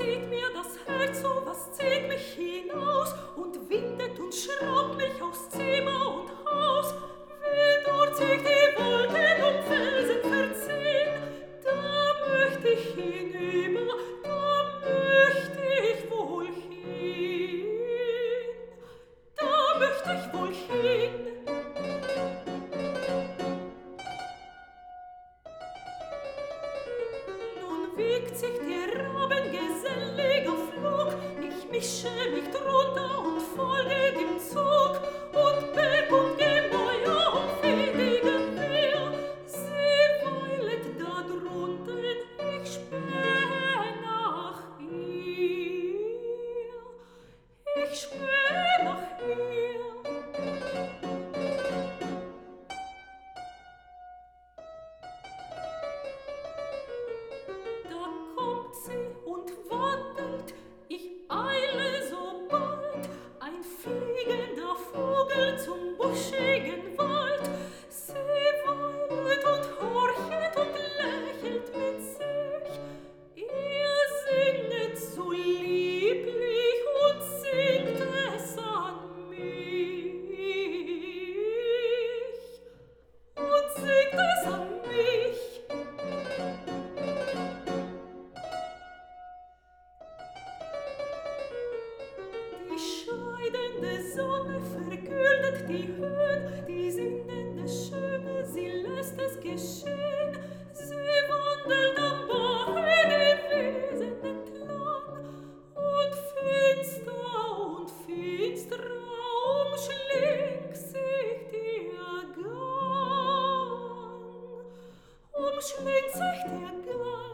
zieht mir das Herz, so was zieht mich hinaus und windet und schraubt mich aus Zimmer und Haus. Wie dort sich die Wolken um Felsen verziehen, da möcht ich hinüber, da möcht ich wohl hin, da möcht ich wohl hin. Nun wiegt sich der Raben geselliger Flug, ich mische mich drunter und folge dem Zug, und Berg und Gemäuer und fädige Meer, sie weilet da drunten, ich späh nach ihr, ich späh nach ihr. Da kommt sie und wandelt, ich eile so bald, ein fliegender Vogel zum buschigen Wald. Sie weilet und horchet und lächelt mit sich, ihr singet so lieblich und singt es an mich, und singt es an mich. Die scheidende Sonne vergüldet die Höhen, die sinnende Schöne, sie lässt es geschehen. Sie wandelt am Bache die Wiesen entlang, und finsterer umschlingt sich ihr Gang, umschlingt sich der Gang.